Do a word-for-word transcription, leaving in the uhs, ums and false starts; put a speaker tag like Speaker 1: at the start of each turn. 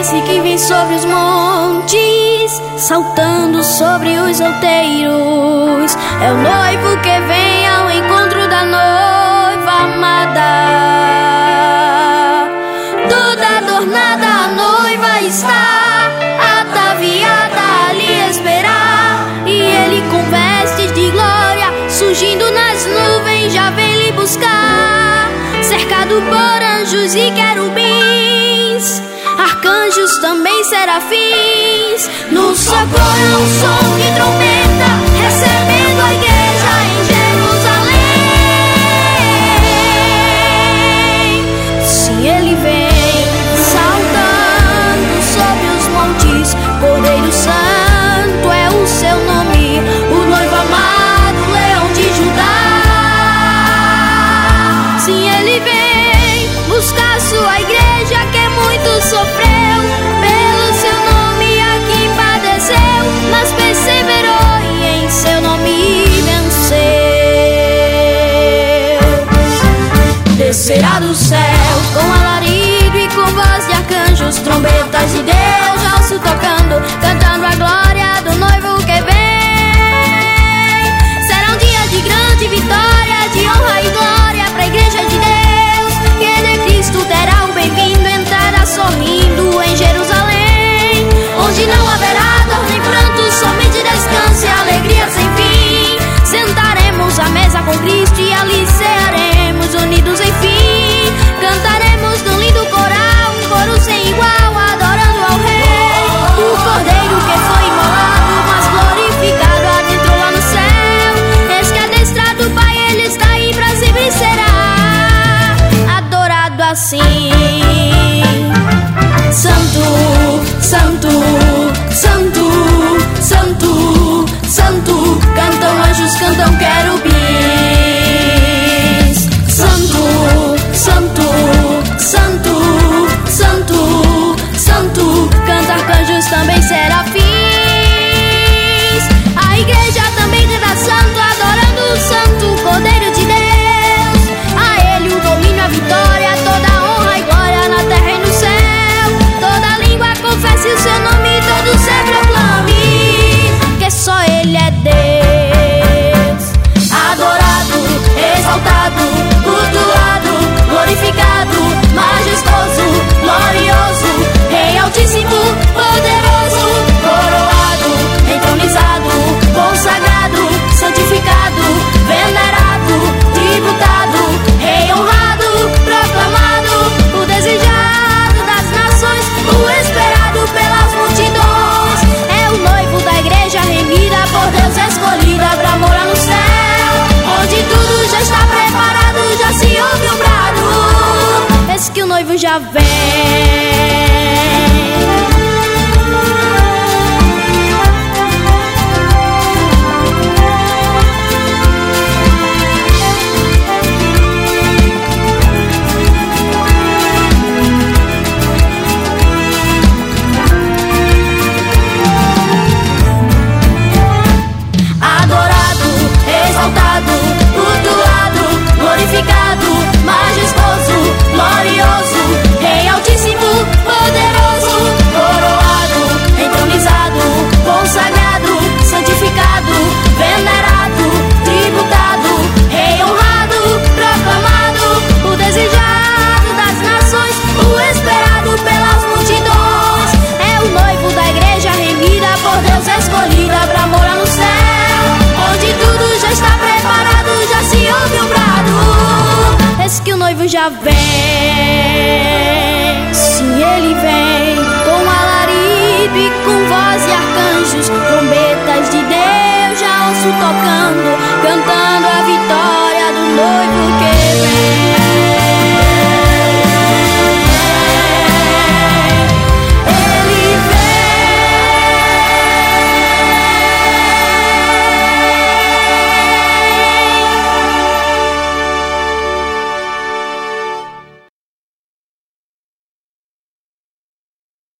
Speaker 1: esse que vem sobre os montes, saltando sobre os outeiros. É o noivo que vem ao encontro da noiva amada. Toda adornada a noiva está, ataviada a lhe esperar. E ele com vestes de glória, surgindo nas nuvens, já vem lhe buscar. Cercado por anjos e querubins, arcanjos também serafins, no só coro um som de trombeta, recebendo a igreja em Jerusalém. Sim, ele vem saltando sobre os montes, Cordeiro Santo é o seu nome, o noivo amado, Leão de Judá. Sim, ele vem buscar sua igreja que muito sofreu, pelo seu nome aqui padeceu, mas perseverou e em seu nome venceu. Descerá do céu com alarido e com voz de arcanjos, trombetas de Deus ao se tocando, cantando a glória do noivo que vem. Será um dia de grande vitória, de honra e glória para a igreja de Deus, que de Cristo terá o bem-vindo, entrará sorrindo em Jerusalém, onde não haverá dor nem pranto, somente descanso e alegria sem fim. Sentaremos à mesa com Cristo e ali cearemos unidos enfim. Cantaremos num lindo coral, um coro sem igual, adorando ao Rei, o Cordeiro que foi imolado, mas glorificado adentrou lá no céu. Eis que a destra do Pai ele está aí, pra sempre será adorado assim. Santo, santo, santo, santo, santo, cantam anjos, cantam querubins. Santo, santo, santo, santo, santo, canta arcanjos também serafins. A igreja também canta santo, adorando o santo Cordeiro de Deus. A ele o domínio, a vitória, toda a honra e glória na terra e no céu. Toda língua confesse o seu nome e todo ser proclame que só ele é Deus. Adorado, exaltado, cultuado, glorificado, majestoso, glorioso, Rei altíssimo, poderoso, coroado, entronizado, consagrado, santificado, venerado, tributado, Rei honrado, proclamado, o desejado das nações, o esperado pelas multidões. É o noivo da igreja remida, por Deus escolhida pra morar no céu, onde tudo já está preparado, já se ouve o brado, eis que o noivo já vem. Exaltado, cultuado, glorificado, majestoso, glorioso, Rei altíssimo, poderoso, coroado, entronizado, consagrado, santificado, venerado, tributado, Rei honrado, proclamado, o desejado das nações, o esperado pelas multidões. É o noivo da igreja remida, por Deus escolhida pra morar no céu, onde tudo já está preparado, já se ouve o brado, eis que o noivo já vem.